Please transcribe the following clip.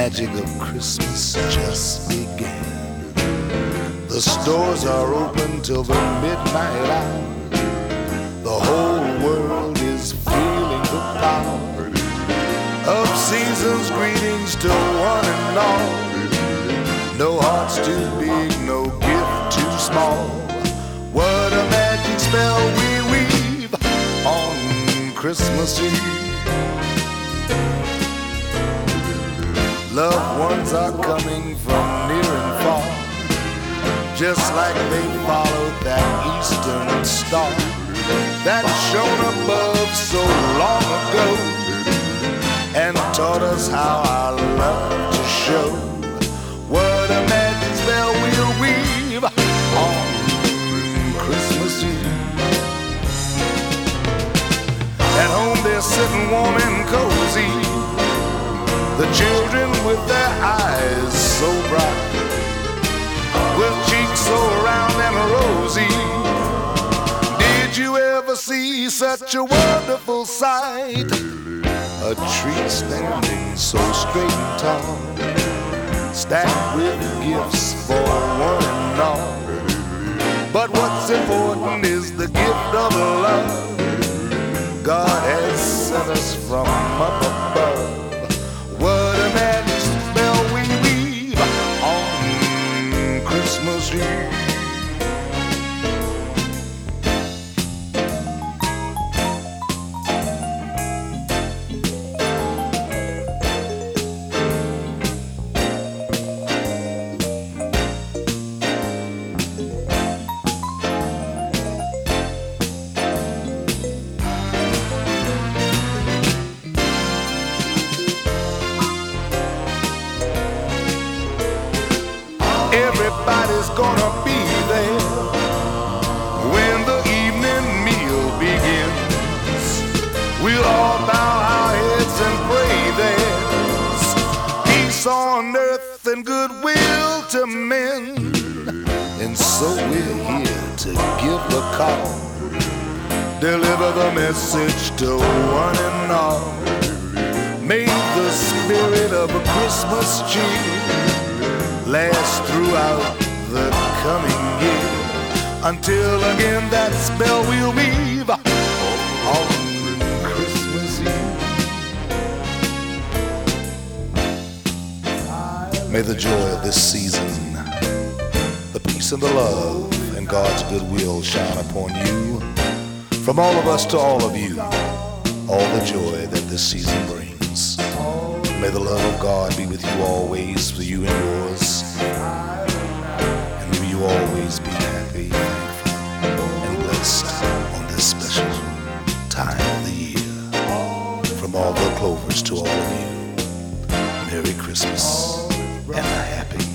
magic of Christmas just began. The stores are open till the midnight hour. The whole world is feeling the power of season's greetings to one and all. No heart's too big, no gift too small. What a magic spell we weave on Christmas Eve. Loved ones are coming from near and far, just like they followed that eastern star that shone above so long ago and taught us how our love to show. What a magic spell we'll weave on Christmas Eve. At home they're sitting warm and cozy, the children with their eyes so bright, with cheeks so round and rosy. Did you ever see such a wonderful sight? A tree standing so straight and tall, stacked with gifts for one and all. But what's important is the gift of love God has sent us from up above. What a magic spell we weave on Christmas Eve. Everybody's gonna be there when the evening meal begins. We'll all bow our heads and pray there's peace on earth and goodwill to men. And so we're here to give the call, deliver the message to one and all. May the spirit of a Christmas cheer last throughout the coming year, until again that spell we'll weave on Christmas Eve. May the joy of this season, the peace and the love and God's goodwill shine upon you. From all of us to all of you, all the joy that this season brings. May the love of God be with you always, for you and yours. And may you always be happy, thankful, and blessed on this special time of the year. From all the Clovers to all of you, Merry Christmas and a happy